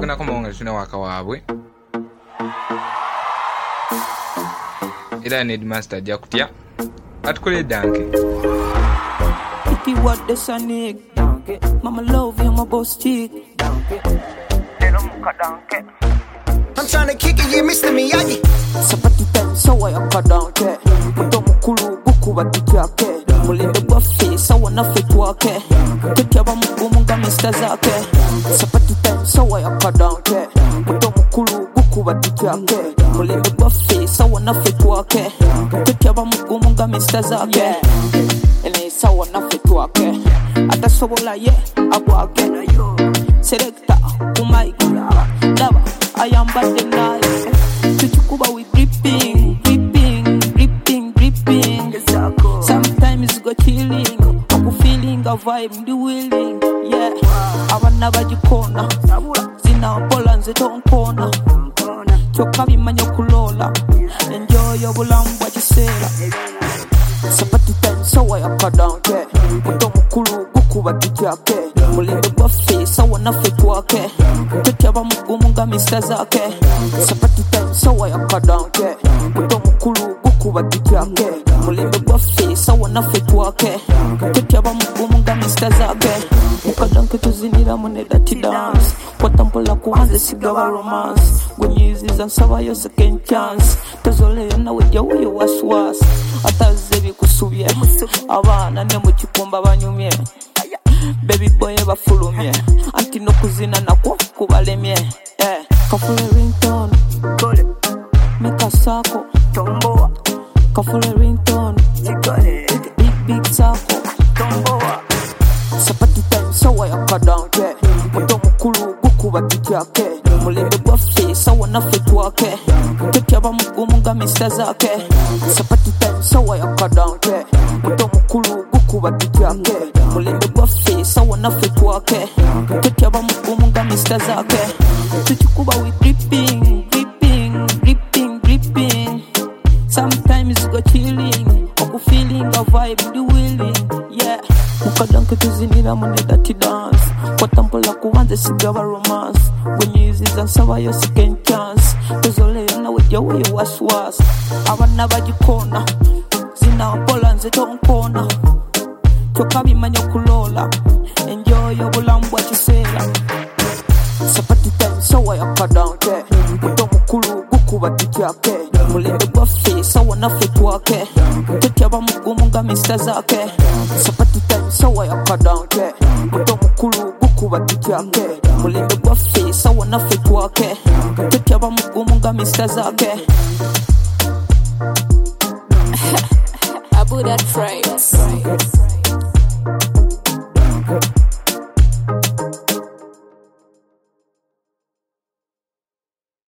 tugenda kumonga tuna waka wabwe ila need master jakutya atukole danke If what the sonic danke mama love you my boss chick danke elo muka danke I'm trying to kick it, yeah, Mr. Miyagi. Sapati ten sawa yakadanke Muto mukulu gukuba tikyake Mulinde gwafe sawa nafe twake Tetyaba mugumunga Mr. Zake Sapati ten sawa yakadanke Muto mukulu gukuba tikyake Mulinde gwafe sawa nafe twake Tetyaba mugumunga Mr. Zake Ene sawa nafe twake Atasobola ye abwake Selecta umaiki Lava I am bad nice. Tuchukuba we dripping. Sometimes go chilling. I'm feeling a vibe, the willing. Yeah, I want never you corner. Zina pola nzeto corner. Chokabi manyo kulola. Enjoy your bulam what you say. Sapati ten sawa yakadanke. Muto mukulu gukuba tikyake. Mulinde gwafe sawa nafe twake. Tetyaba mugumunga Mr. Zake Sapati ten sawa yakadanke Muto mukulu gukuba tikyake Mulinde gwafe sawa nafe twake Tetyaba mugumunga Mr. Zake Mukadanke tuzinira munedati dance Kwatampola kuhanze sigaba romance Gwenyiziza nsaba yo second chance Tazole na weja uyo waswas Ataze bikusubye Abana ne mukikumba banyumye Baby boy bafulumye Anti no kuzina nakwo kubalemye Kafule ringtone Gole Mika sako Tomboa Kafule ringtone Jigole Big sako Tomboa Sapati time sawa yakadanke Muto mukulu gukuba tikyake Mulinde gwafe sawa nafe twake Tetyaba mugumunga Mr. Zake Sapati time sawa yakadanke Muto mukulu gukuba tikyake Mulinde gwafe sawa nafe twake Tetyaba mugumunga Mr. Zake Tuchukuba we dripping Sometimes go chilling Oku feeling a vibe the willing Yeah Mukadanke tuzinira munedati dance Kwatampola kuwanze sigaba romance Gwenyiziza nsaba yo second chance Tezole na weja uyo waswas Abana bagikona Zina pola nzeto nkona Chokabi manyo kulola Enjoy your bulam what you say Sapati ten sawa yakadanke Muto mukulu gukuba tikyake Mulinde gwafe sawa nafe twake Tetyaba mugumunga Mr. Zake Sapati ten sawa yakadanke Muto mukulu gukuba tikyake Mulinde gwafe sawa nafe twake Tetyaba mugumunga Mr. Zake Abu that phrase